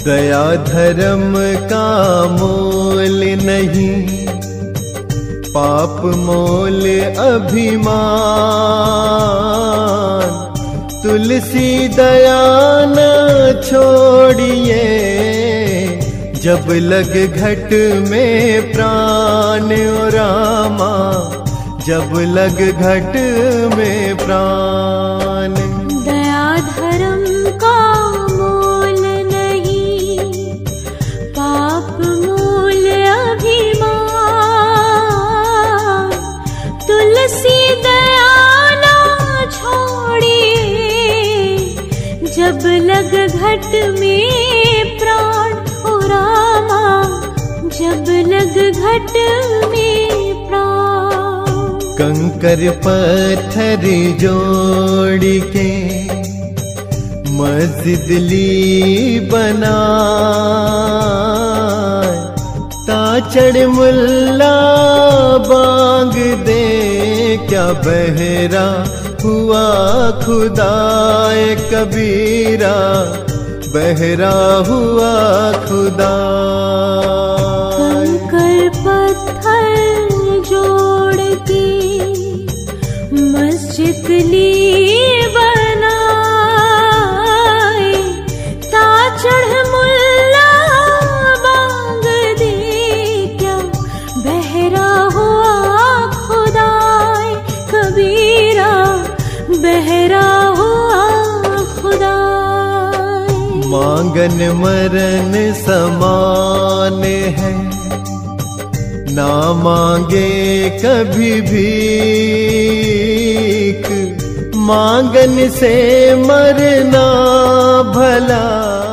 दया धर्म का मोल नहीं, पाप मोल अभिमान। तुलसी दया न छोड़िए, जब लग घट में प्राण ओ रामा, जब लग घट में प्राण। दया धर्म का मोल नहीं, पाप मोल अभिमान। तुलसी दया ना छोड़िए, जब लग घट में प्राण ओ रामा, जब लग घट में प्राण। कंकर पत्थर जोड़ के मस्जिद ली बनाए, ताचड़ मुल्ला बांग दे, क्या बहरा हुआ खुदाए कबीरा, बहरा हुआ खुदा। कंकर पत्थर जोड़ के मस्जिद ली बनाए, ताचड़ मुल्ला बांग दे, क्या बहरा हुआ खुदाए कबीरा, बहरा हुआ खुदा। मांगन मरण समान है, ना मांगे कभी भीख, मांगन से मरना भला।